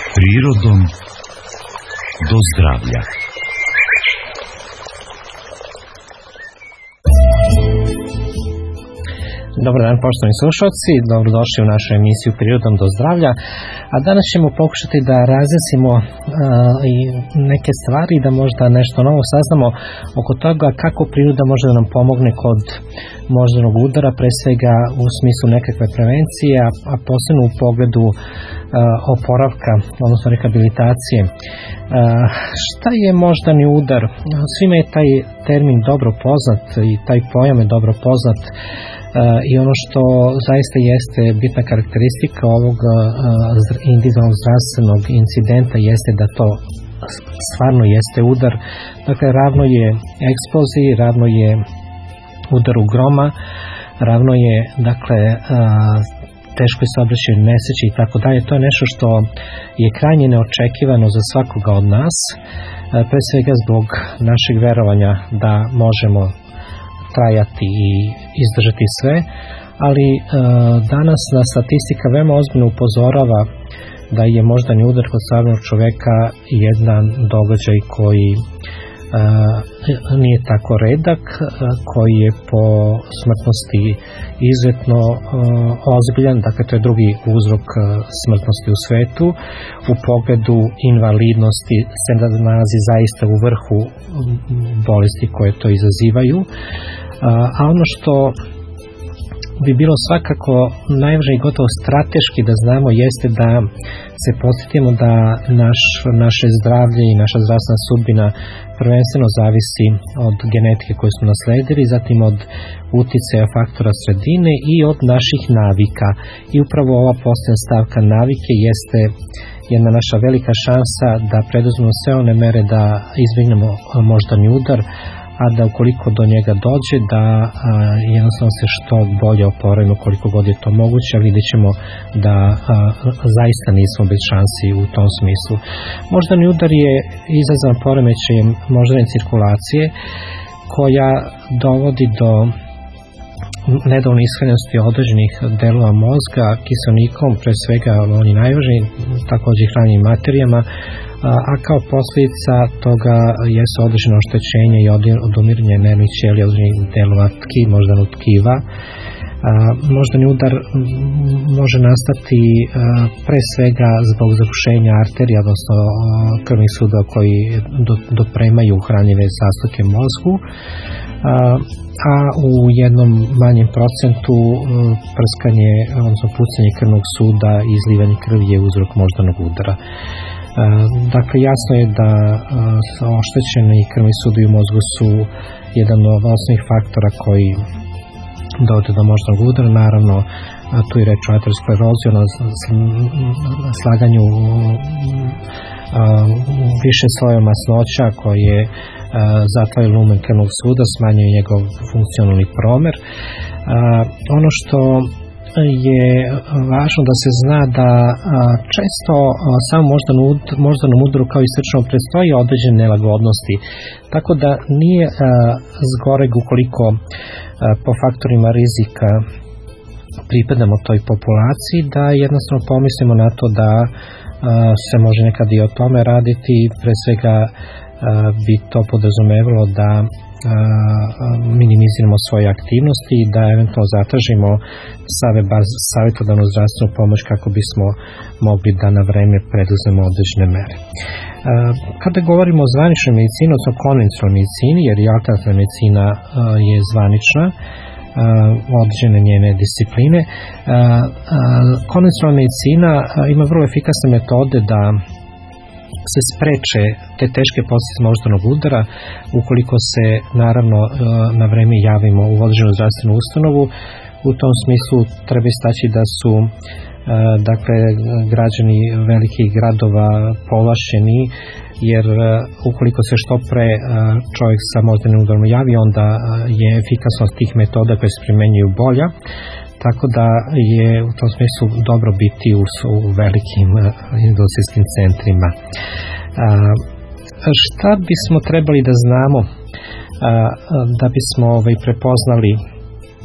Prirodom do zdravlja. Dobar dan, poštovani slušalci, dobrodošli u našu emisiju Prirodom do zdravlja, a danas ćemo pokušati da razjasnimo i neke stvari, da možda nešto novo saznamo oko toga kako priroda može da nam pomogne kod moždanog udara, pre svega u smislu nekakve prevencije, a posebno u pogledu oporavka, odnosno rehabilitacije. Šta je moždani udar? Svima je taj termin dobro poznat i taj pojam je dobro poznat. I ono što zaista jeste bitna karakteristika ovog individualnog zdravstvenog incidenta jeste da to stvarno jeste udar. Dakle, ravno je eksploziji, ravno je udaru groma, ravno je, dakle, teškoj saobraćajnoj nesreći i tako dalje. To je nešto što je krajnje neočekivano za svakoga od nas, pre svega zbog našeg verovanja da možemo trajati i izdržati sve, ali danas statistika veoma ozbiljno upozorava da je moždani udar kod stvarnog čoveka jedan događaj koji nije tako redak, koji je po smrtnosti izuzetno ozbiljan. Dakle, to je drugi uzrok smrtnosti u svetu. U pogledu invalidnosti se nalazi zaista u vrhu bolesti koje to izazivaju. A ono što bi bilo svakako najvažnije i gotovo strateški da znamo jeste da se podsjetimo da naše zdravlje i naša zdravstvena sudbina prvenstveno zavisi od genetike koju smo nasledili, zatim od uticaja faktora sredine i od naših navika. I upravo ova posljednja stavka navike jeste jedna naša velika šansa da preduzmemo sve one mere da izbjegnemo moždani udar, a da ukoliko do njega dođe da jednostavno se što bolje oporavimo koliko god je to moguće, a vidjet ćemo da zaista nismo bez šansi u tom smislu. Moždani udar je izazvan poremećajem moždane cirkulacije koja dovodi do nedovoljne ishranjenosti određenih delova mozga kiselnikom, pre svega oni najvažniji, također i hranjivim materijama, a kao posljedica toga jesu određeno oštećenje i odumiranje nervnih ćelija određenih delova moždanog tkiva. Moždani udar može nastati pre svega zbog zagušenja arterija, odnosno krvnih sudova koji dopremaju hranjive sastojke mozgu, a u jednom manjem procentu prskanje, odnosno pucanje krvnog suda i izlivanje krvi je uzrok moždanog udara. Dakle, jasno je da oštećeni krvni sudovi u mozgu su jedan od osnovnih faktora koji dovode do moždanog udara. Naravno, tu je reč o ateroskleroziji, na slaganju više slojeva masnoća koje zatvaraju lumen krvnog suda, smanjuje njegov funkcionalni promer. Ono što je važno da se zna da često samo moždanom udaru kao i srčanom predstoji određene nelagodnosti, tako da nije zgoreg ukoliko po faktorima rizika pripadamo toj populaciji, da jednostavno pomislimo na to da se može nekad i o tome raditi. Pre svega bi to podrazumevalo da minimiziramo svoje aktivnosti i da eventualno zatražimo savjetodavnu zdravstvenu pomoć kako bismo mogli da na vreme preduzmemo određene mere. Kada govorimo o zvaničnoj medicini, odnosno konvencionalnoj medicini, jer i alternativna medicina je zvanična, određene njene discipline, konvencionalna medicina ima vrlo efikasne metode da se spreče te teške posljedice moždanog udara ukoliko se naravno na vreme javimo u određenu zdravstvenu ustanovu. U tom smislu treba istaći da su dakle građani velikih gradova povlašćeni, jer ukoliko se što pre čovjek sa moždanim udarom javi, onda je efikasnost tih metoda koje se primjenjuju bolja. Tako da je u tom smislu dobro biti u velikim industrijskim centrima. Šta bismo trebali da znamo da bismo prepoznali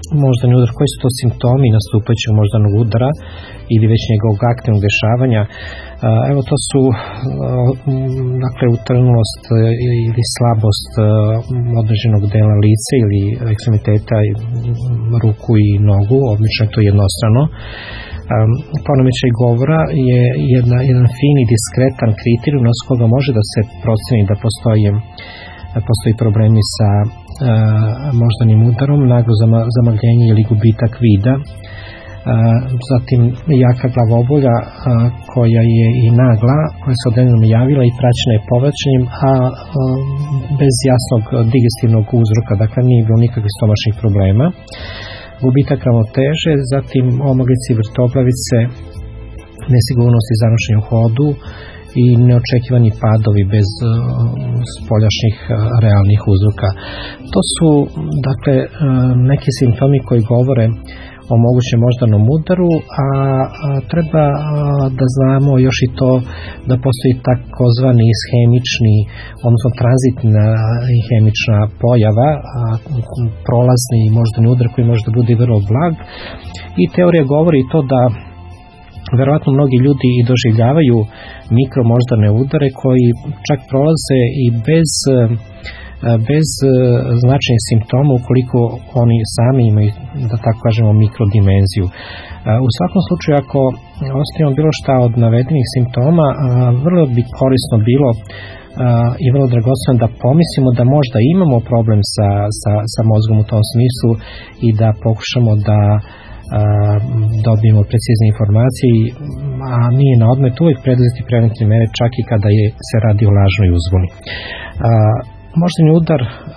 moždani udar, koji su to simptomi nastupajućeg moždanog udara ili već njegovog aktivnog dešavanja. Evo, to su dakle utrnulost ili slabost određenog dela lice ili ekstremiteta, ruku i nogu, obično je to jednostrano. Poremećaj govora je jedan fini, diskretan kriterijum na koga može da se proceni da postoji problemi sa moždanim udarom, naglo zamagljenje ili gubitak vida, zatim jaka glavobolja koja je i nagla, koja se odjednom javila i praćena je povraćanjem, a bez jasnog digestivnog uzroka, dakle nije bilo nikakvih stomačnih problema, gubitak ravnoteže, zatim omaglice i vrtoglavice, nesigurnost i zanošenje u hodu i neočekivani padovi bez spoljašnjih realnih uzroka. To su dakle neki simptomi koji govore o mogućem moždanom udaru, a treba da znamo još i to da postoji takozvani ishemični, odnosno tranzitna ishemična pojava, prolazni moždani udar koji može da bude vrlo blag, i teorija govori to da verovatno mnogi ljudi i doživljavaju mikromoždane udare koji čak prolaze i bez značajnih simptoma ukoliko oni sami imaju, da tako kažemo, mikrodimenziju. U svakom slučaju, ako ostavimo bilo šta od navedenih simptoma, vrlo bi korisno bilo i vrlo dragoceno da pomislimo da možda imamo problem sa mozgom u tom smislu i da pokušamo da dobijemo precizne informacije, a nije na odmet uvijek preduzeti preventivne mere čak i kada se radi o lažnoj uzbuni. Moždani udar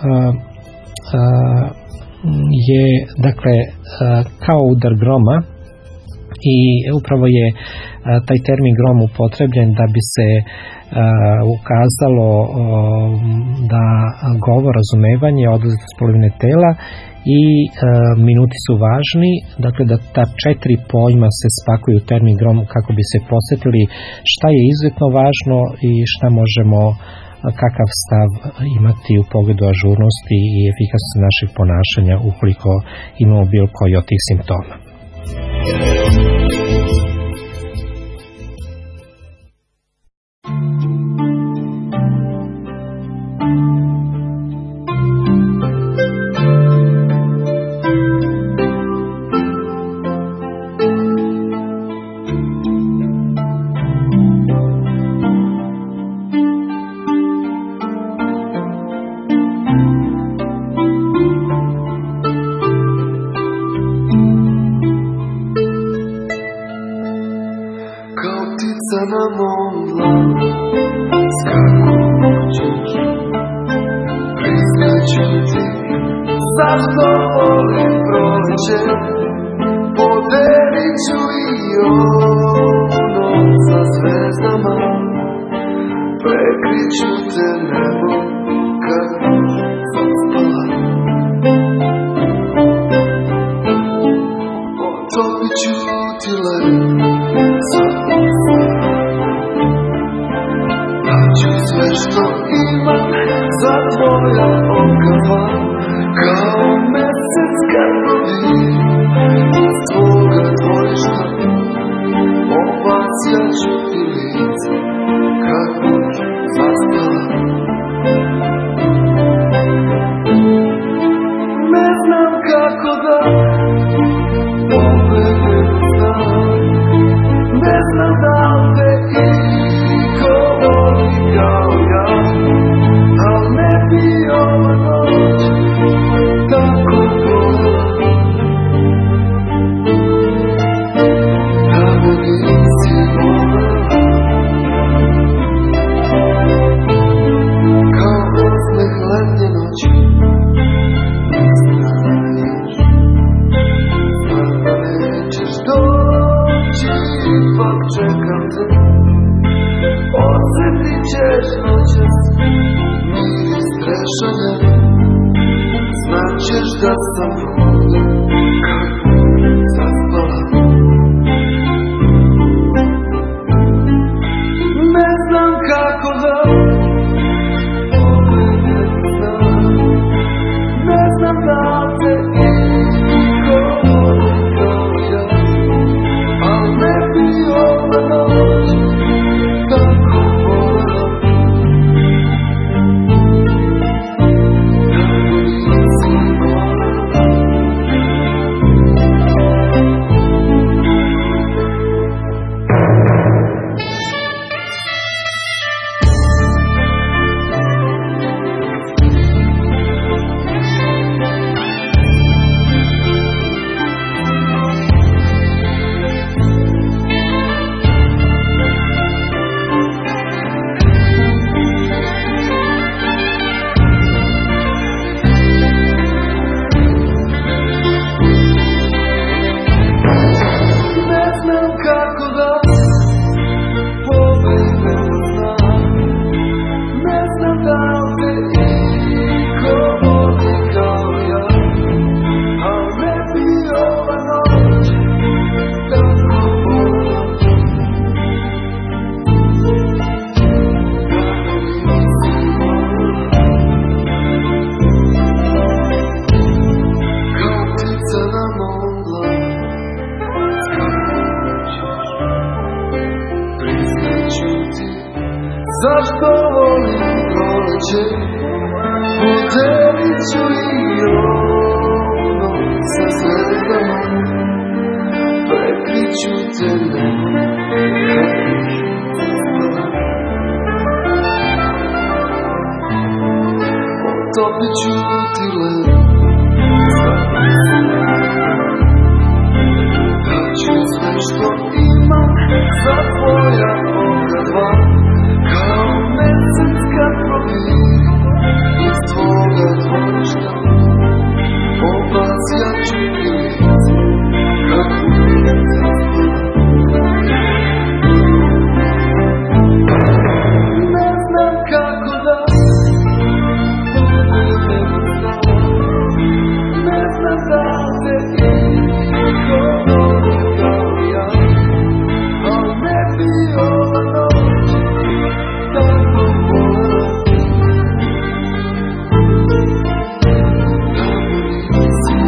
je dakle kao udar groma i upravo je taj termin grom upotrebljen da bi se ukazalo da govor, razumevanje, oduzetost polovine tela i minuti su važni, dakle da ta 4 pojma se spakuju u termin grom kako bi se podsjetili šta je izuzetno važno i šta možemo, kakav stav imati u pogledu ažurnosti i efikasnosti našeg ponašanja ukoliko imamo bilo koji od tih simptoma. zašto volim proleće, podelit ću i ono sa zvezdama, prekriću te nema otopit ću ti led, daću sve što imam za tvoja oka dva, kao mesec kad proviri iz tvoga dvorišta, obasjaću krivicu kako ne znam kako da ne znam da te iko voli kao ja, al ne bi ova noć tako volela ti, da me nisi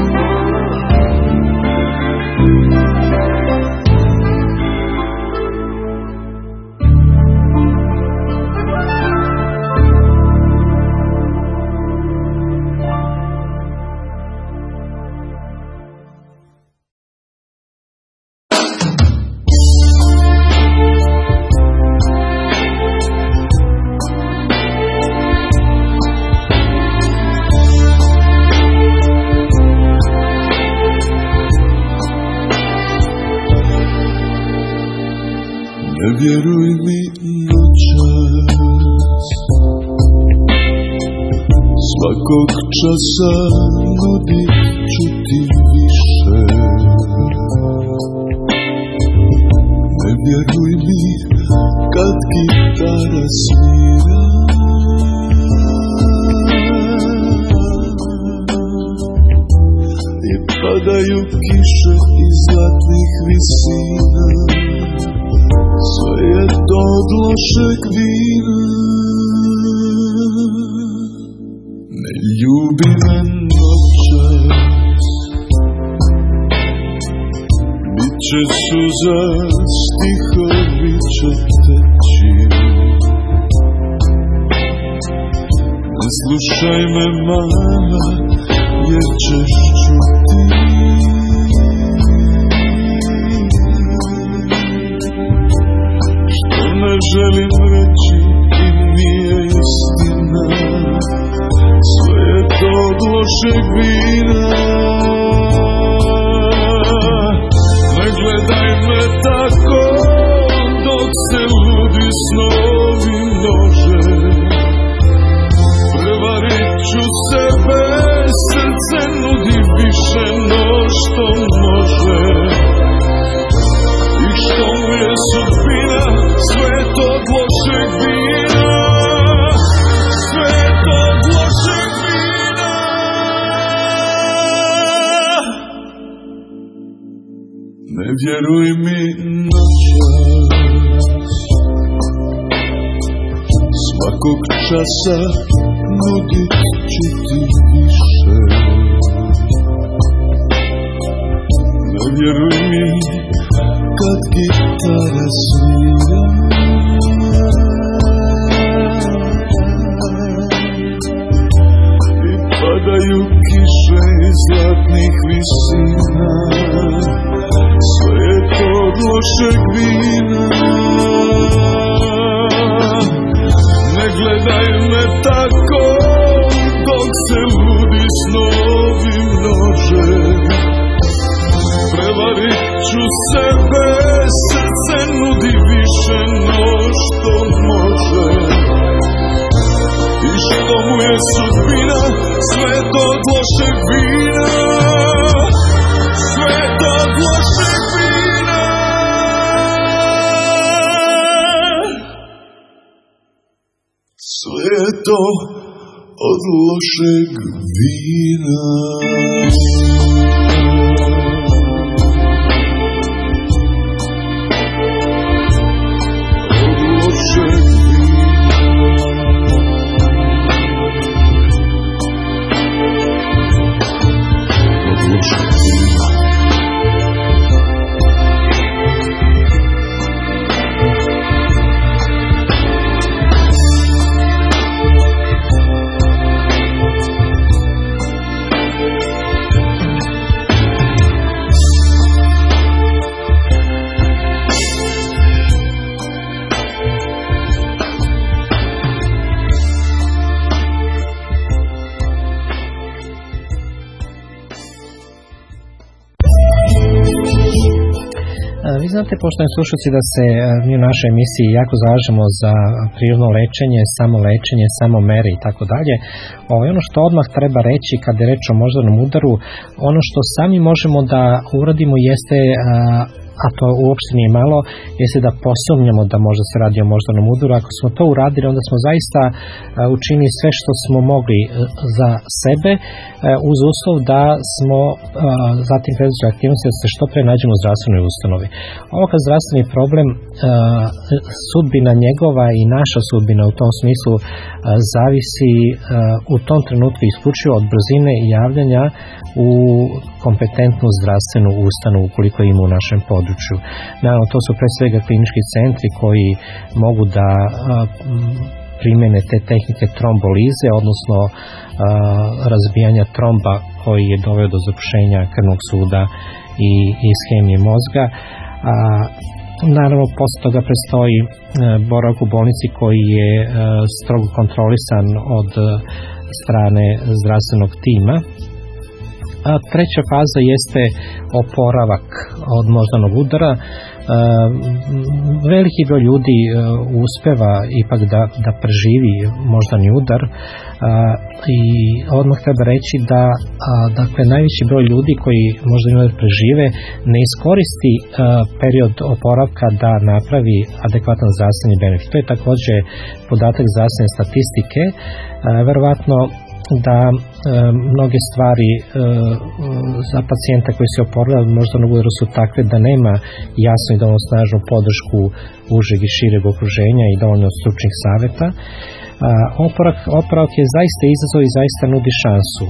Ne vjeruj mi noćas, svakog časa nudit ću ti više. Ne vjeruj mi kad gitara svira, i padaju kiše iz zlatnih visina. Sve je to od lošeg vina. Ne ljubi me noćas, biće suza, stihovi će teći. Ne slušaj me mama, jer ćeš čuti. Ne želim reći i nije istina, sve je to od lošeg vina. Ne gledaj me tako dok se ludi snovi množe, prevarit ću sebe, srce nudi više no što može. I što mu je sudbina, sve je to od lošeg vina, sve je to od lošeg vina. Ne vjeruj mi noćas, svakog časa nudit ću ti više. Ne vjeruj mi kad gitara svira, i padaju kiše iz zlatnih visina. Sve je to od lošeg vina. Ne gledaj me tako dok se ludi snovi množe, prevarit ću sebe, srce nudi više no što može. I što mu je sudbina, sve je to od lošeg vina, sve je to od lošeg vina. Sve je to od lošeg vina. Vi znate, poštovani slušalci, da se mi u našoj emisiji jako zalažemo za prirodno lečenje, samo mere i tako dalje. Ono što odmah treba reći kada je reč o moždanom udaru, ono što sami možemo da uradimo jeste, a to uopšte nije malo, jeste da posumnjamo da možda se radi o moždanom udaru. Ako smo to uradili, onda smo zaista učinili sve što smo mogli za sebe, uz uslov da smo zatim preduzeli aktivnosti da se što pre nađemo u zdravstvenoj ustanovi. Ovakav zdravstveni problem, sudbina njegova i naša sudbina u tom smislu zavisi u tom trenutku isključivo od brzine javljanja u kompetentnu zdravstvenu ustanovu ukoliko ima u našem području. Naravno, to su pre svega klinički centri koji mogu da primene te tehnike trombolize, odnosno razbijanja tromba koji je doveo do zapušenja krvnog suda i ishemije mozga. Naravno, posle toga prestoji boravak u bolnici koji je strogo kontrolisan od strane zdravstvenog tima. A treća faza jeste oporavak od moždanog udara. Veliki broj ljudi uspeva ipak da preživi moždani udar i odmah treba reći da dakle, najveći broj ljudi koji moždani udar prežive ne iskoristi period oporavka da napravi adekvatan zdravstveni benefit. To je također podatak zdravstvene statistike. Verovatno da mnoge stvari za pacijenta koji se oporavlja od moždanog udara su takve da nema jasnu i dovoljno snažnu podršku užeg i šireg okruženja i dovoljno stručnih savjeta. Oporavak je zaista izazov i zaista nudi šansu.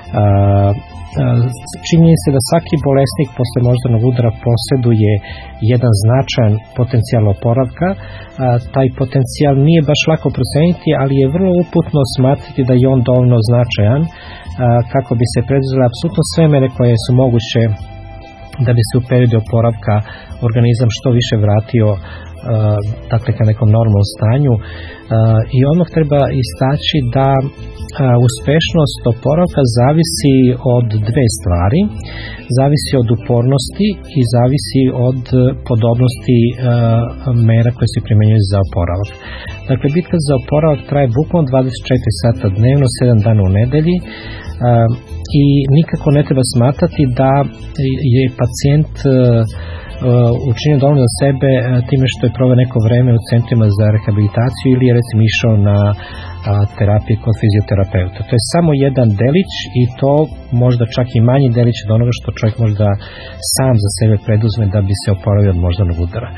Čini se da svaki bolesnik posle moždanog udara posjeduje jedan značajan potencijal oporavka. Taj potencijal nije baš lako proceniti, ali je vrlo uputno smatrati da je on dovoljno značajan kako bi se preduzele apsolutno sve mere koje su moguće da bi se u periodu oporavka organizam što više vratio dakle ka nekom normalnom stanju. I odmah treba istaći da uspešnost oporavka zavisi od dve stvari. Zavisi od upornosti i zavisi od podobnosti mera koje se primjenjuju za oporavak. Dakle, bitka za oporavak traje bukvalno 24 sata dnevno, 7 dana u nedelji i nikako ne treba smatrati da je pacijent učinio dovoljno za sebe time što je proveo neko vreme u centrima za rehabilitaciju ili je recimo išao na terapije kod fizioterapeuta. To je samo jedan delić i to možda čak i manji delić od onoga što čovjek možda sam za sebe preduzme da bi se oporavio od moždanog udara.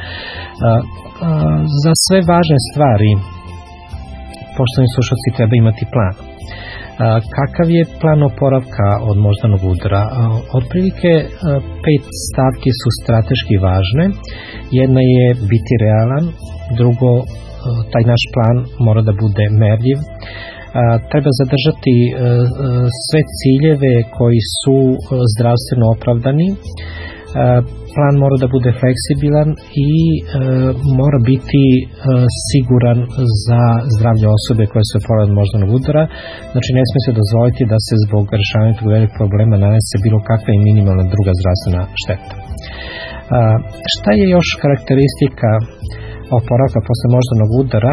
Za sve važne stvari, poštovani slušalci, treba imati plan. Kakav je plan oporavka od moždanog udara? Otprilike 5 stavki su strateški važne. Jedna je biti realan, drugo, taj naš plan mora da bude merljiv. Treba zadržati sve ciljeve koji su zdravstveno opravdani. Plan mora da bude fleksibilan i mora biti siguran za zdravlje osobe koje se oporavlja od moždanog udara. Znači, ne smije se dozvoliti da se zbog rešavanja tog velikog problema nanese bilo kakva i minimalna druga zdravstvena šteta. Šta je još karakteristika oporavka posle moždanog udara?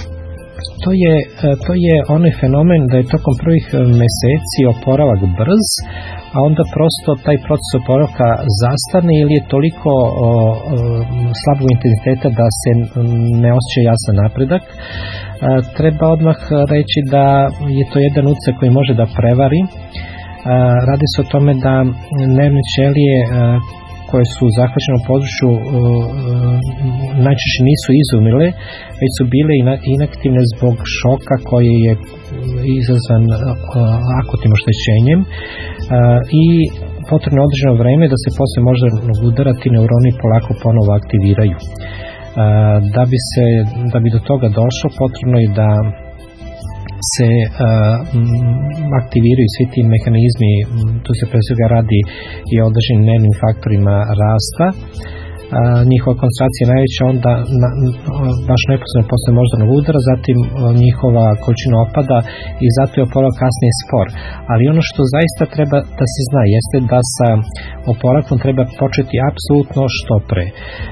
To je onaj fenomen da je tokom prvih meseci oporavak brz, a onda prosto taj proces oporavka zastane ili je toliko slabog intenziteta da se ne osjeća jasan napredak. Treba odmah reći da je to jedan utisak koji može da prevari. Radi se o tome da nervne ćelije koje su u zahvaćenom području najčešće nisu izumile, već su bile inaktivne zbog šoka koji je izazvan akutnim oštećenjem i potrebno je određeno vreme da se posle moždanog udara ti neuroni polako ponovo aktiviraju. Da bi do toga došlo, potrebno je da se aktiviraju svi ti mehanizmi. Tu se pre svega radi i o određenim nervnim faktorima rasta njihova koncentracija najveća, onda baš neposredno posle moždanog udara, zatim njihova količina opada i zato je oporavak kasnije spor. Ali ono što zaista treba da se zna jeste da sa oporavkom treba početi apsolutno što pre.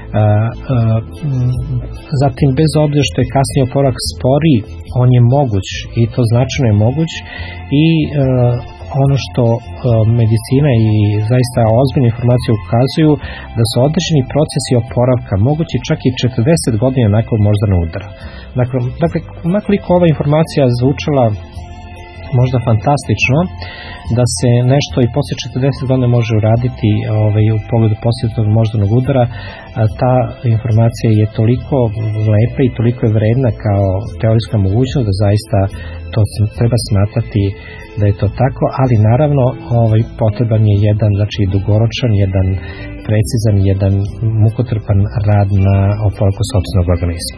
Zatim, bez obzira što je kasnije oporavak spori, on je moguć i to značajno je moguć i ono što medicina i zaista ozbiljne informacije ukazuju da su određeni procesi oporavka mogući čak i 40 godina nakon moždanog udara. Dakle, nakoliko ova informacija zvučala možda fantastično, da se nešto i posle 40 godina može uraditi u pogledu posle moždanog udara, ta informacija je toliko lepa i toliko je vredna kao teorijska mogućnost da zaista to treba smatrati da je to tako, ali naravno potreban je jedan, znači dugoročan, jedan precizan, jedan mukotrpan rad na oporavku sopstvenog organizma.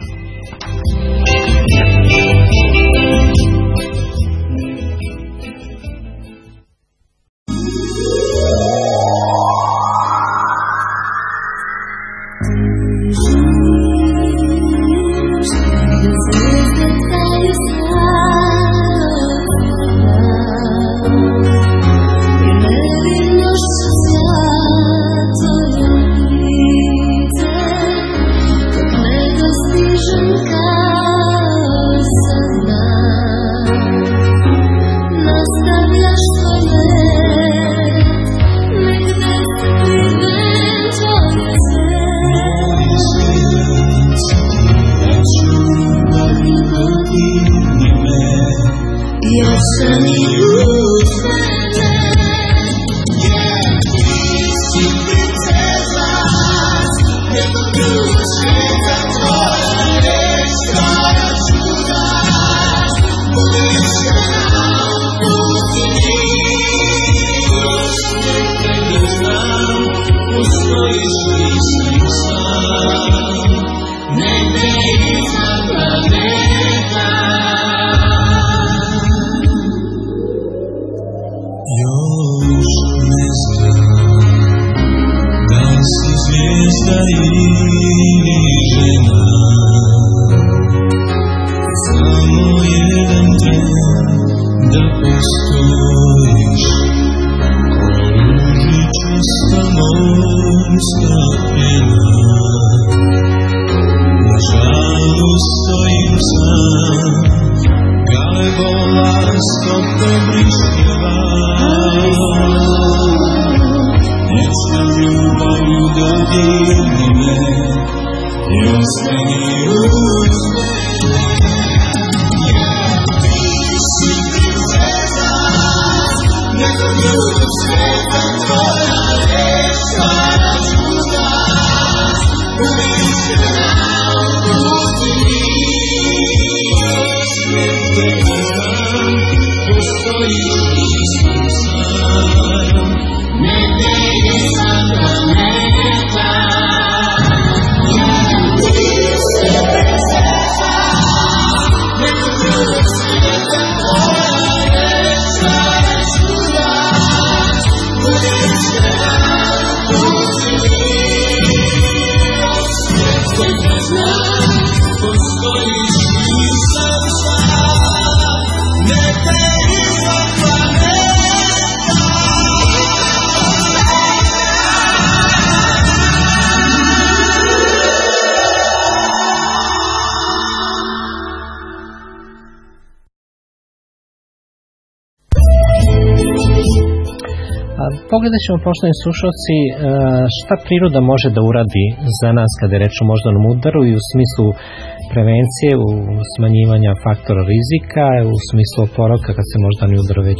Pogledat ćemo, poštovani slušalci, šta priroda može da uradi za nas kada je reč o moždanom udaru i u smislu prevencije, u smanjivanja faktora rizika, u smislu oporavka kad se moždani udar već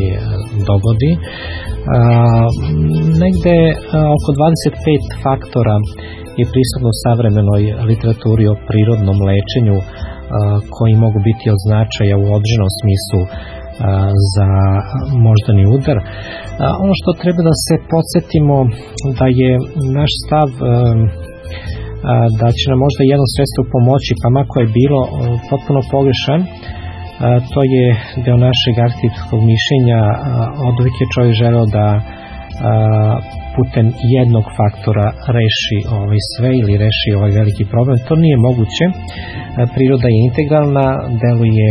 dogodi. Negde oko 25 faktora je prisutno u savremenoj literaturi o prirodnom lečenju koji mogu biti od značaja u određenom smislu za moždani udar. Ono što treba da se podsjetimo da je naš stav da će nam možda jedno sredstvo pomoći, pa mako je bilo potpuno pogrešan, to je deo našeg arhetipskog mišljenja. Od uvijek je čovjek želeo da putem jednog faktora reši sve ili reši ovaj veliki problem. To nije moguće. Priroda je integralna, deluje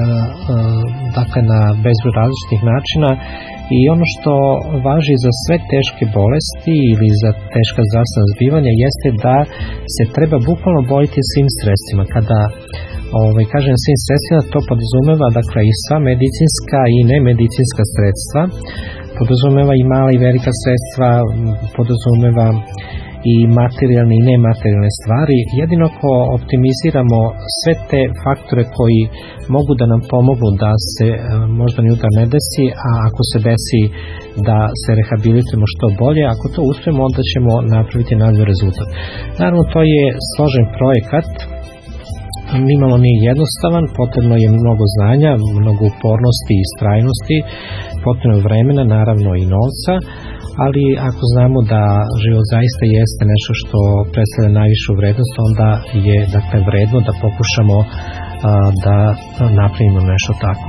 dakle na bezbroj različitih načina i ono što važi za sve teške bolesti ili za teška zdravstvena zbivanja jeste da se treba bukvalno boriti svim sredstvima. Kada kažem svim sredstvima, to podrazumeva dakle i sva medicinska i nemedicinska sredstva, podrazumeva i mala i velika sredstva, podrazumeva i materijalne i nematerijalne stvari. Jedino ako optimiziramo sve te faktore koji mogu da nam pomognu da se moždani udar ne desi, a ako se desi da se rehabilitujemo što bolje, ako to uspijemo, onda ćemo napraviti najbolji rezultat. Naravno, to je složen projekat, nimalo nije jednostavan, potrebno je mnogo znanja, mnogo upornosti i istrajnosti, potrebno je vremena, naravno i novca, ali ako znamo da život zaista jeste nešto što predstavlja najvišu vrednost, onda je dakle vredno da pokušamo da napravimo nešto tako.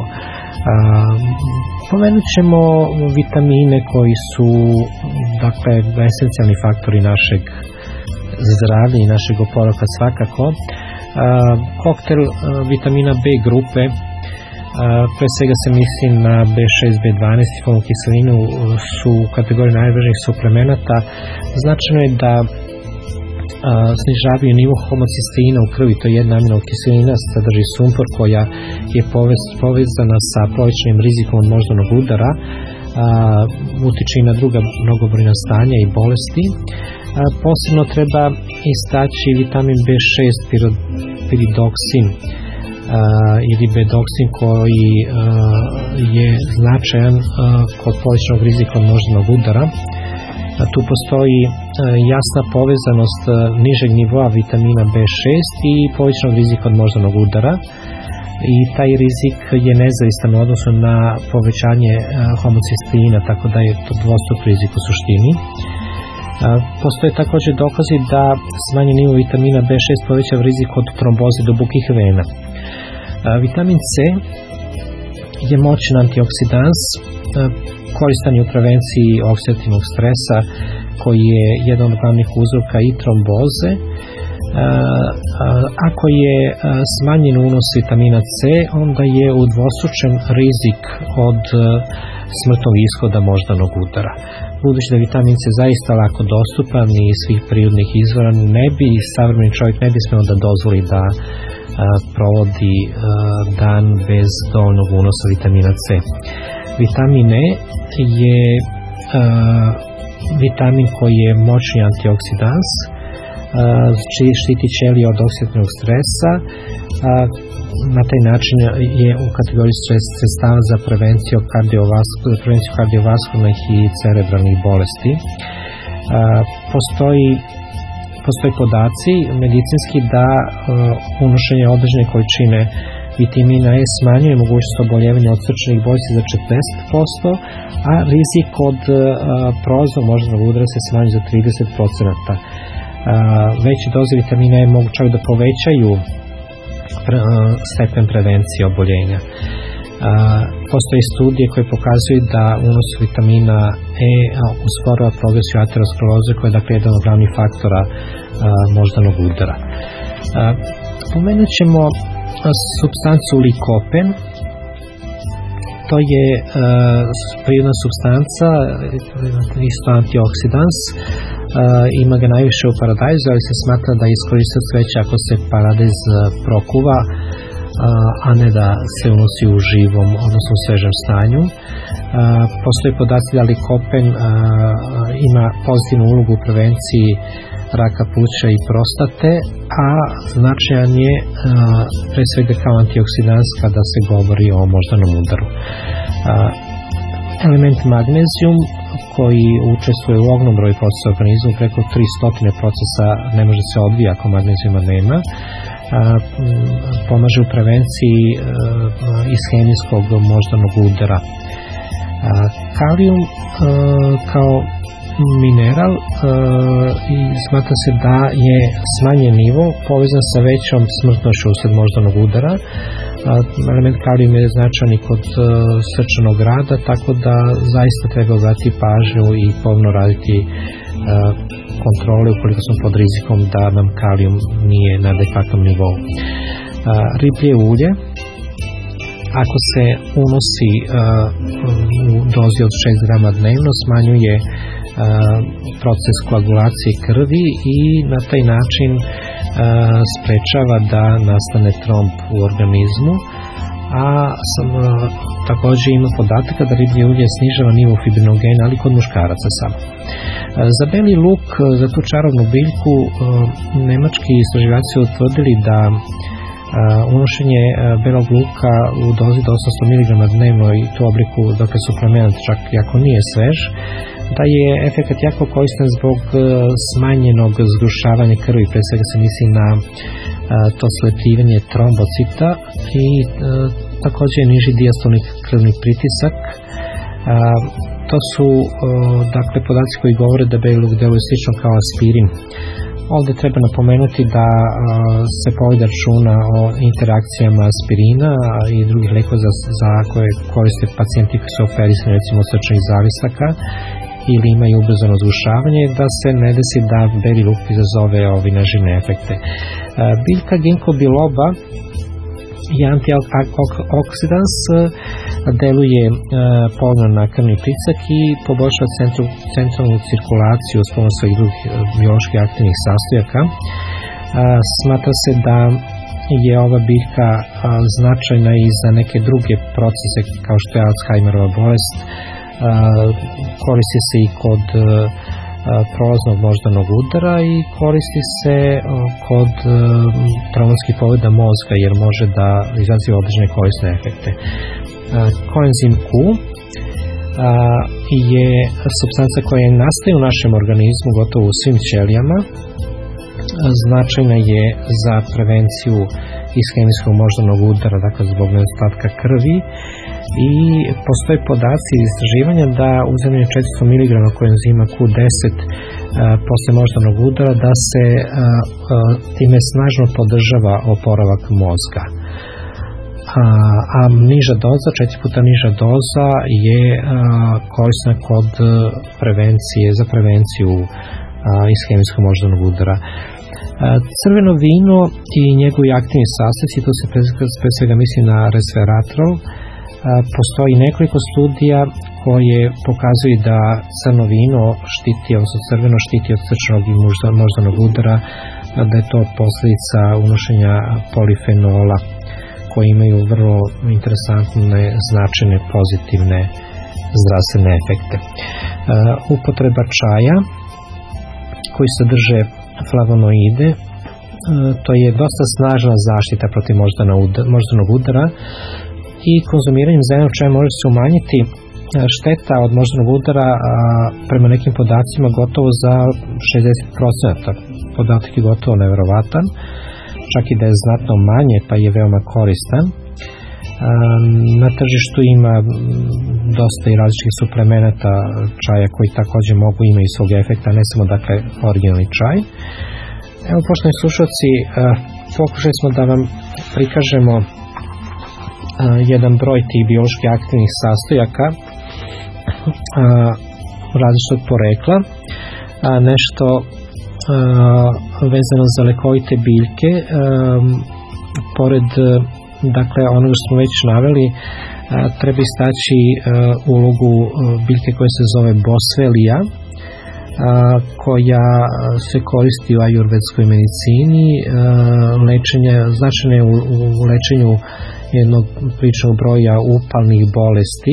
Pomenut ćemo vitamine koji su dakle esencijalni faktori našeg zdravlja i našeg oporavka svakako. Koktel vitamina B grupe, pre svega se misli na B6, B12 i folnu kiselinu, su u kategoriji najvažnijih suplemenata. Značajno je da snižavaju nivo homocysteina u krvi, to je jedna aminokiselina, sadrži sumpor koja je povezana sa povećanim rizikom od moždanog udara, utiče i na druga mnogobrojna stanja i bolesti. Posebno treba istaći vitamin B6 piridoksin ili bedoksin koji je značajan kod povećanog rizika od moždanog udara. Tu postoji jasna povezanost nižeg nivoa vitamina B6 i povećanog rizika od moždanog udara, i taj rizik je nezavistan u odnosu na povećanje homocysteina, tako da je to dvostruk rizik u suštini. Postoje također dokazi da smanjen nivo vitamina B6 povećava rizik od tromboze dubokih vena. Vitamin C je moćan antioksidans, koristan je u prevenciji oksidativnog stresa koji je jedan od glavnih uzroka i tromboze. Ako je smanjen unos vitamina C, onda je udvostručen rizik od smrtnog ishoda moždanog udara. Budući da vitamin C zaista lako dostupan i svih prirodnih izvora, savremeni čovjek ne bi smeo da dozvoli da provodi dan bez dovoljnog unosa vitamina C. Vitamin E je vitamin koji je moćni antioksidans, štiti ćelije od oksidativnog stresa. Na taj način je u kategoriji sredstava za prevenciju kardiovaskularnih i cerebralnih bolesti. Postoji podaci medicinski da unošenje određene količine vitamina E smanjuje mogućnost oboljevanja od srčanih bolesti za 40%, a rizik od prolaznog moždanog udara se smanjuje za 30%. Veće doze vitamina E mogu čak da povećaju stepen prevencije oboljenja. Postoje studije koje pokazuju da unos vitamina E usporava progresiju ateroskleroze, koja je dakle jedan od glavnih faktora moždanog udara. Pomenut ćemo supstancu likopen. To je prirodna supstanca, isto antioksidans. Ima ga najviše u paradajzu, ali se smatra da je iskoristilac veće ako se paradajz prokuva, a ne da se unosi u živom, odnosno u svežem stanju. Postoje podaci da likopen ima pozitivnu ulogu u prevenciji raka pluća i prostate, a značajan je pre svega kao antioksidans kada se govori o moždanom udaru. Element magnezijum, koji učestvuje u ogromnom broju procesa u organizmu, preko 300 procesa ne može se odvija ako magnezijuma nema, pomaže u prevenciji ishemijskog moždanog udara. Kalijum kao mineral i smatra se da je smanjen nivo povezan sa većom smrtnošću usred moždanog udara. Element kalijum je značajan i kod srčanog rada, tako da zaista treba obratiti pažnju i pomno raditi kontrole ukoliko smo pod rizikom da nam kalijum nije na adekvatnom nivou. Riblje ulje, ako se unosi u dozi od 6 grama dnevno, smanjuje proces koagulacije krvi i na taj način sprečava da nastane tromb u organizmu, a također ima podatak da riblje ulje snižava nivo fibrinogena, ali kod muškaraca samo. Za beli luk, za tu čarobnu biljku, nemački istraživači su utvrdili da unošenje belog luka u dozi do 800 mg dnevno i tu obliku, dakle suplement, čak i ako nije svež, da je efekat jako koristan zbog smanjenog zgrušavanja krvi, pre svega se misli na to slepljivanje trombocita i također niži dijastolni krvni pritisak. To su dakle podaci koji govore da beli luk deluje slično kao aspirin. Ovdje treba napomenuti da se povodi računa o interakcijama aspirina i drugih lijekova za koje koriste pacijenti koji su operisani, recimo srčanih zavisaka ili imaju ubrzano zgušavanje, da se ne desi da beli luk izazove neželjene efekte. Biljka ginkgo biloba je antioksidans, deluje povoljno na krvni pritisak i poboljšava centralnu cirkulaciju s pomoću svojih drugih biološki aktivnih sastojaka. Smatra se da je ova biljka značajna i za neke druge procese kao što je Alzheimerova bolest. Koristi se i kod prolaznog moždanog udara i koristi se kod traumatskih povreda mozga jer može da izaziva određene korisne efekte. Koenzim Q je supstanca koja nastaje u našem organizmu gotovo u svim ćelijama. Značajna je za prevenciju ishemijskog moždanog udara, dakle zbog nedostatka krvi, i postoje podaci iz istraživanja da uzimanje 400 mg koenzima Q10 posle moždanog udara da se time snažno podržava oporavak mozga. A niža doza, 4 puta niža doza je korisna kod prevencije, za prevenciju ishemijskog moždanog udara. Crveno vino i njegovi aktivni sastojci, tu se pre svega misli na resveratrol. Postoji nekoliko studija koje pokazuju da crno vino štiti, odnosno crveno štiti od srčanog i moždanog udara, da je to posljedica unošenja polifenola koji imaju vrlo interesantne, značajne, pozitivne zdravstvene efekte. Upotreba čaja koji sadrže flavonoide, to je dosta snažna zaštita protiv moždanog udara i konzumiranjem zelenog čaja može se umanjiti šteta od moždanog udara prema nekim podacima gotovo za 60%. Podatak je gotovo neverovatan, čak i da je znatno manje pa je veoma koristan. Na tržištu ima dosta i različitih suplemenata čaja koji također mogu imati svog efekta, ne samo dakle originalni čaj. Evo, poštovani slušalci, pokušali smo da vam prikažemo jedan broj tih biološki aktivnih sastojaka različitog porekla, nešto vezano za lekovite biljke. Pored dakle onoga što smo već naveli, treba istaći ulogu biljke koja se zove boswellia, koja se koristi u ajurvedskoj medicini. Značajna je u lečenju jednog priličnog broja upalnih bolesti.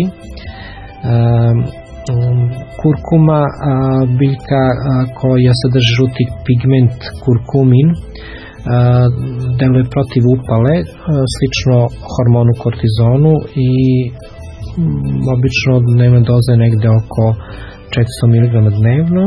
Kurkuma, biljka koja sadrži žuti pigment kurkumin, deluje protiv upale, slično hormonu kortizonu i obično dnevna doza je negde oko 400 mg dnevno.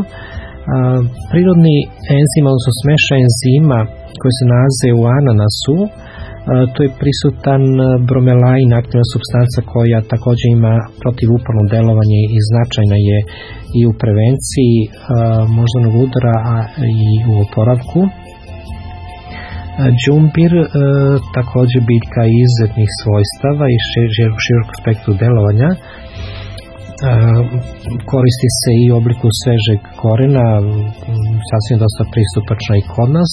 Prirodni enzim, odnosno smeša enzima koji se nalaze u ananasu, Tu je prisutan bromelain, aktivna supstanca koja također ima protivuporno delovanje i značajna je i u prevenciji moždanog udara, a i u oporavku. Đumbir također biljka izuzetnih svojstava i širokog spektru delovanja. Koristi se i u obliku svežeg korena, sasvim dosta pristupačna i kod nas.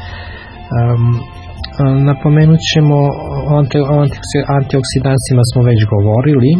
Napomenut ćemo o antioksidansima smo već govorili.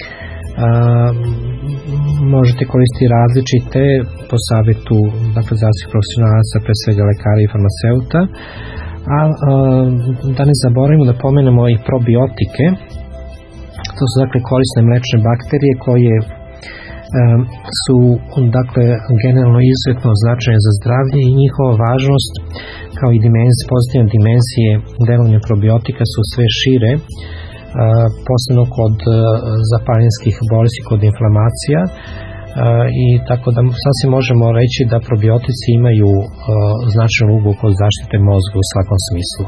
Možete koristiti različite po savjetu zdravstvenih profesionalaca, pre svega lekara i farmaceuta. A da ne zaboravimo da pomenemo i probiotike. To su dakle korisne mlečne bakterije koje su dakle generalno izuzetno značajne za zdravlje i njihova važnost kao i pozitivne dimenzije delovanja probiotika su sve šire, posebno kod zapaljenskih bolesti, kod inflamacija, i tako da sasvim možemo reći da probiotici imaju značajnu ulogu kod zaštite mozga u svakom smislu.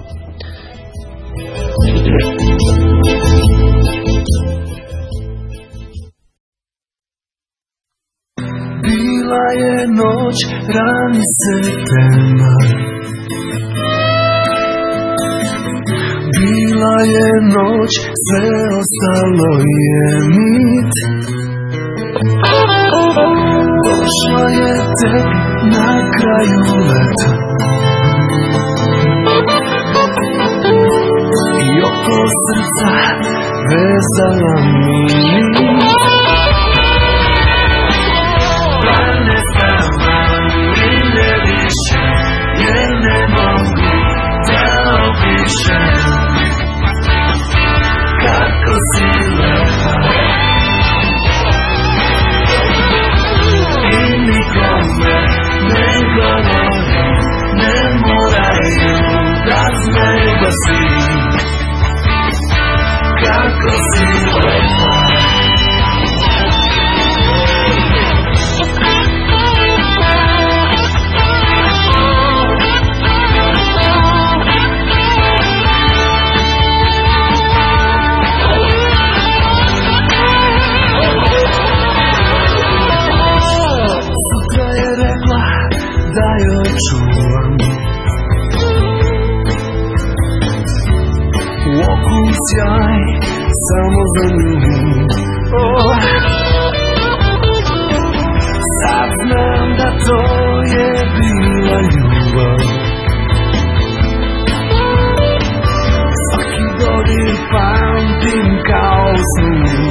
Bila je noć, rani septembar. Bila je noć, sve ostalo je mit. Došla je tek na kraju leta i oko srca vezala mi. Kako si lepa i nikome ne govori, ne moraju da znaju da si. Kako si lepa da joj čuvam u oku sjaj samo za nju. Sad znam da to je bila ljubav. Svaki dodir pamtim kao snu.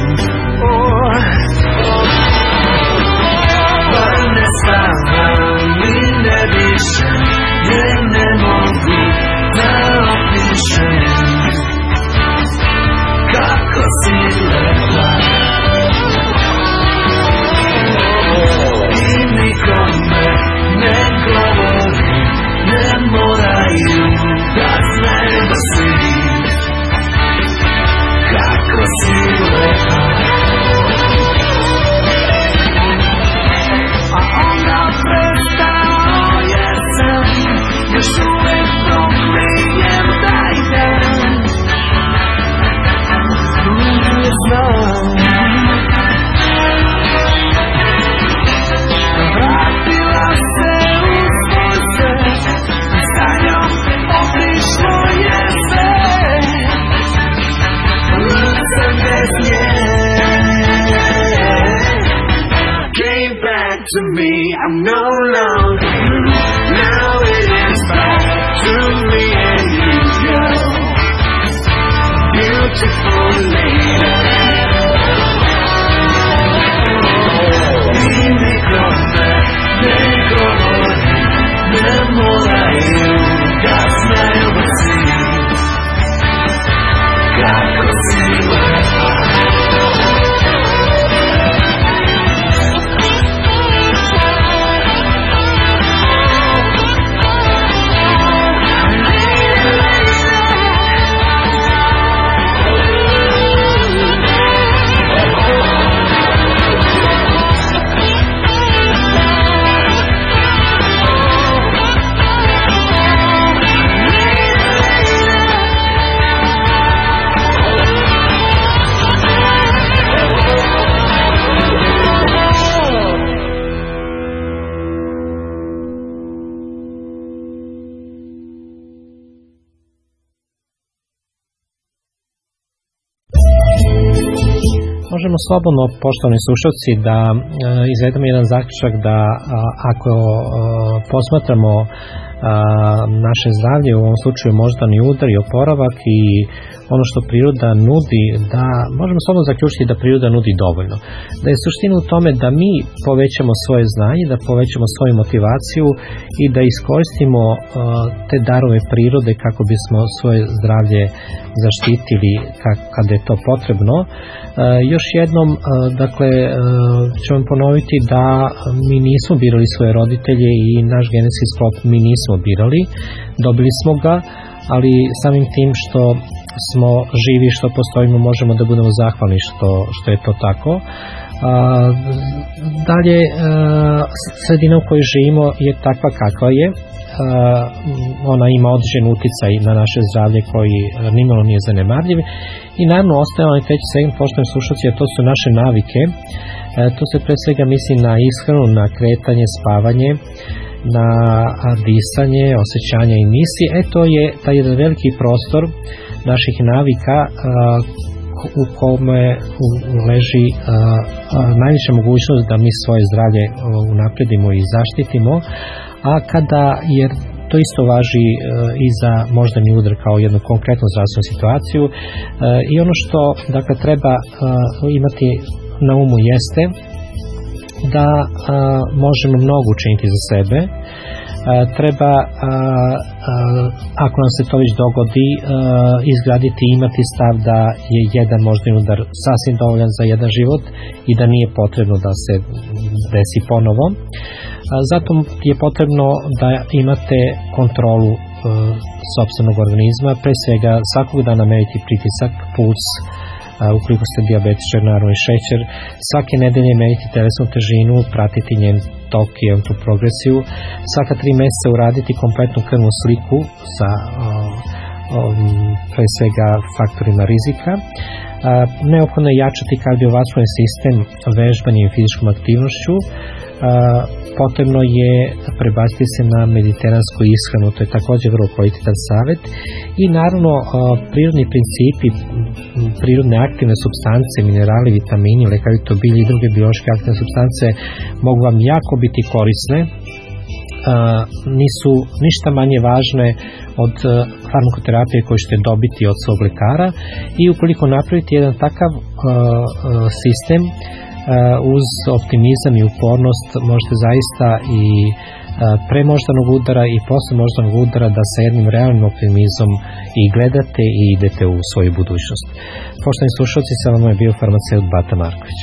Ne stavam i ne dišem, jer ne mogu da opišem. Kako si lepa i nikome ne govori, ne moraju da znaju da si. Kako si lepa prestao jesam, još uvek proklinjem da idem. Ne znam, vratila se u svoj svet i sa njom otišlo je sve. Sam bez nje. Came back to me, I'm no longer blue. Now it is back to me and you, girl. Beautiful lady. Y mi come, ne govori, ne moraju da znaju da si. Kako si lepa možemo slobodno, poštovani slušalci, da izvedemo jedan zaključak da ako posmatramo naše zdravlje, u ovom slučaju moždani udar i oporavak i ono što priroda nudi, da možemo slobodno zaključiti da priroda nudi dovoljno. Da je suština u tome da mi povećamo svoje znanje, da povećamo svoju motivaciju i da iskoristimo te darove prirode kako bismo svoje zdravlje zaštitili kada je to potrebno. Još jednom, dakle, ću vam ponoviti da mi nismo birali svoje roditelje i naš genetski sklop mi nismo birali, dobili smo ga, ali samim tim što smo živi, što postojimo, možemo da budemo zahvalni što je to tako. Dalje, sredina u kojoj živimo je takva kakva je. Ona ima određen uticaj na naše zdravlje koji nimalo nije zanemarljiv i naravno ostaje onaj treći segment, poštovani slušalci, a to su naše navike. To se pre svega misli na ishranu, na kretanje, spavanje, na disanje, osjećanja i misli. To je taj jedan veliki prostor naših navika u kome leži najviša mogućnost da mi svoje zdravlje unapredimo i zaštitimo, a kada, jer to isto važi i za moždani udar kao jednu konkretnu zdravstvenu situaciju, i ono što dakle treba imati na umu jeste da možemo mnogo učiniti za sebe. Treba, ako nam se to već dogodi, izgraditi i imati stav da je jedan moždani udar sasvim dovoljan za jedan život i da nije potrebno da se desi ponovo. Zato je potrebno da imate kontrolu sopstvenog organizma, pre svega svakog dana meriti pritisak, puls, ukoliko ste dijabetičar, naravno i šećer, svake nedelje meriti telesnu težinu, pratiti njen tok i tu progresiju, svaka 3 mjeseca uraditi kompletnu krvnu sliku sa pre svega faktorima rizika. Neophodno je jačati kardiovaskularni sistem vežbanjem i fizičkom aktivnošću. Potrebno je prebaciti se na mediteransku ishranu, to je također vrlo kvalitetan savjet, i naravno prirodni principi, prirodne aktivne supstance, minerali, vitamini, lekavito bilje i druge biološke aktivne supstance mogu vam jako biti korisne. Nisu ništa manje važne od farmakoterapije koju ćete dobiti od svog lekara, i ukoliko napravite jedan takav sistem uz optimizam i upornost, možete zaista i pre moždanog udara i posle moždanog udara da sa jednim realnim optimizmom i gledate i idete u svoju budućnost. Poštovani slušalci, sa vama je bio farmaceut Bata Marković.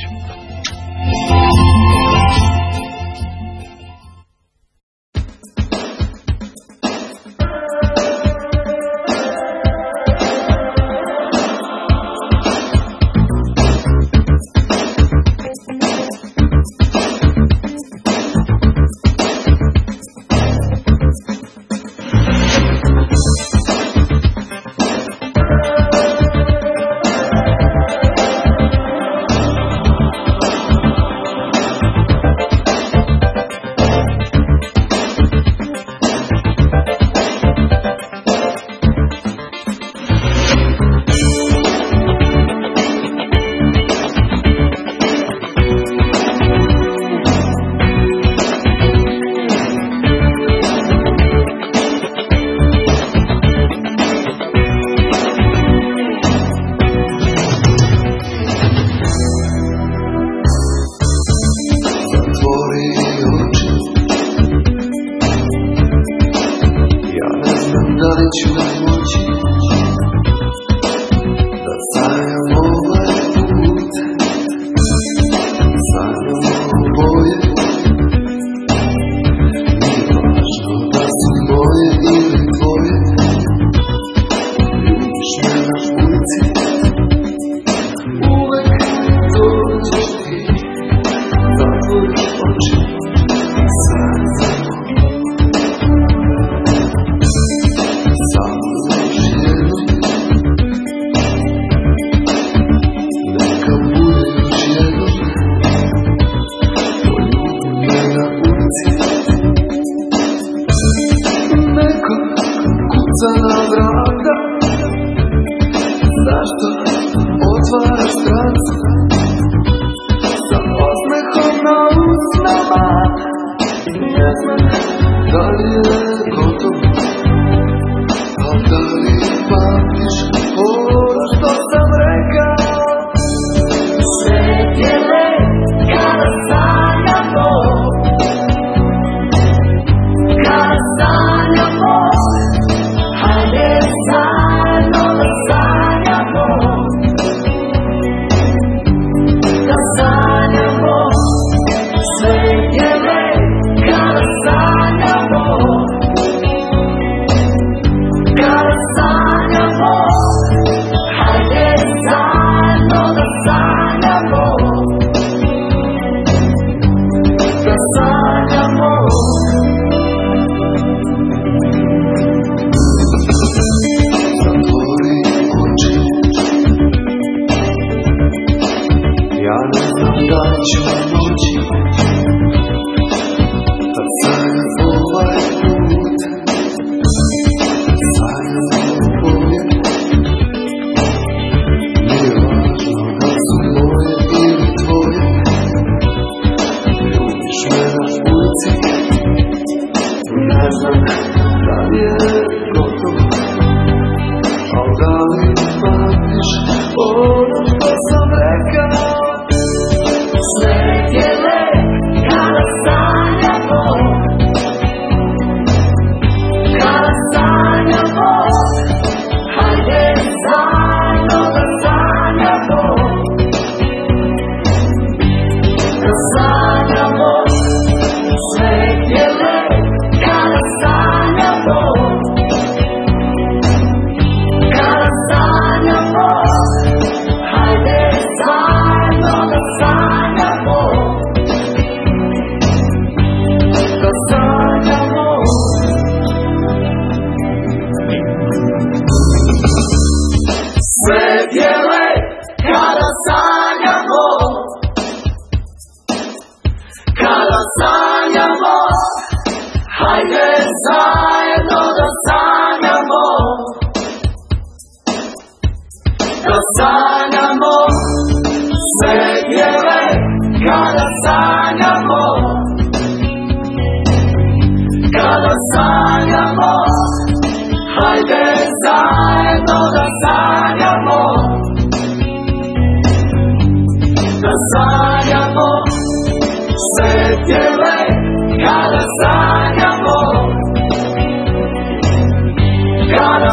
Zašto otvara stranca?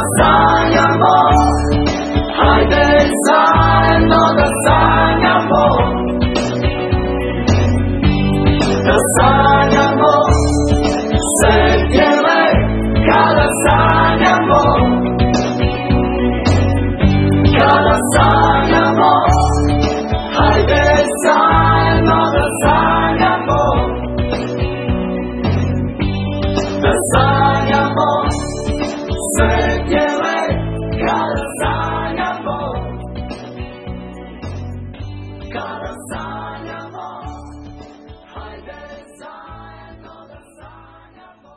sanjamo, hajde zajedno da sanjamo, da sanjamo, svet je lep kada sanjamo, kada sanjamo, hajde zajedno da sanjamo, da sanjamo, svet je lep kada sanjamo, kada sanjamo, hajde zajedno da sanjamo.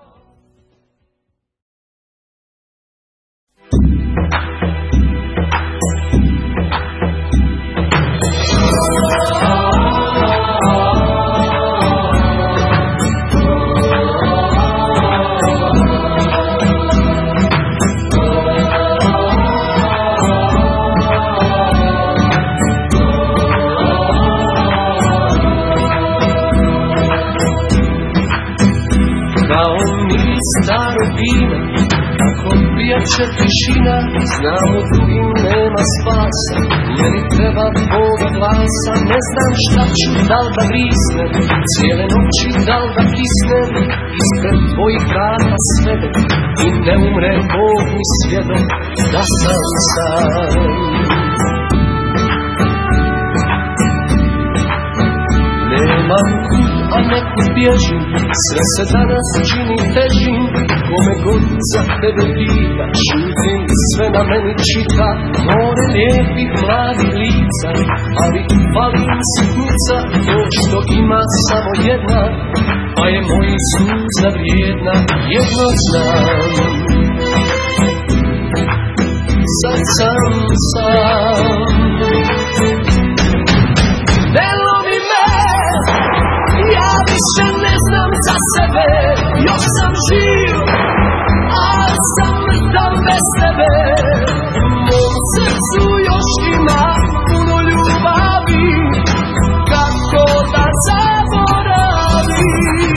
Kao miris starog vina, kako pijače tišina, znamo drugim nema spasa, meni treba Boga glasa, ne znam šta ću, da li da vrisnem, cijele noći da li da kisnem, ispred tvojih vrata svedem, i ne umre Bog mi svjedom, da sam sam. Nemam kud, a nekud bježim, sve se danas čini težim, kome god za tebe pita, šutim, sve na meni čita, more lijepih mladih lica, ali fali im sitnica, to što ima samo jedna, pa je mojih suza vrijedna, jedno znam. Sad sam sam. Ja više ne znam za sebe, još sam živ, ali sam mrtav bez tebe. U mom srcu još ima puno ljubavi, kako da zaboravim,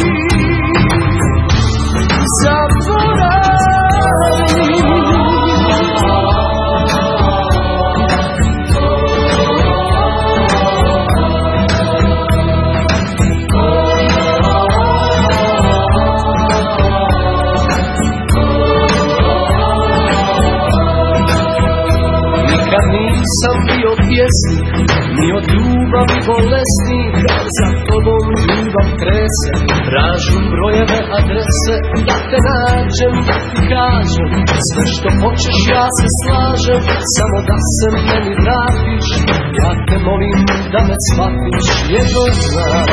Nisam bio pjesnik, ni od ljubavi bolesnik, kad za tobom ljubav trese, tražim brojeve, adrese, da te nađem, da ti kažem, sve što hoćeš ja se slažem, samo da se meni vratiš, ja te molim da me shvatiš, jedno znam.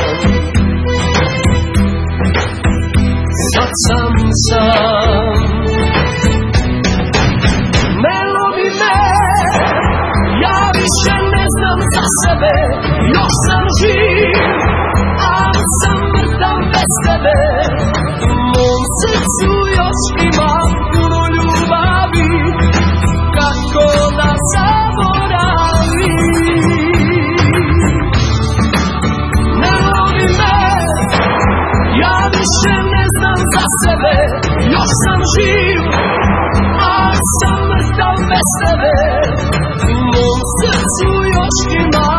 Sad sam sam, ne lovi me, ja više ne znam za sebe, još sam živ, ali sam mrtav bez tebe. U mom srcu još ima puno ljubavi, kako da zaboravim. Ne lovi me, ja više ne znam za sebe, još sam živ, ali sam mrtav bez tebe. U mom srcu još ima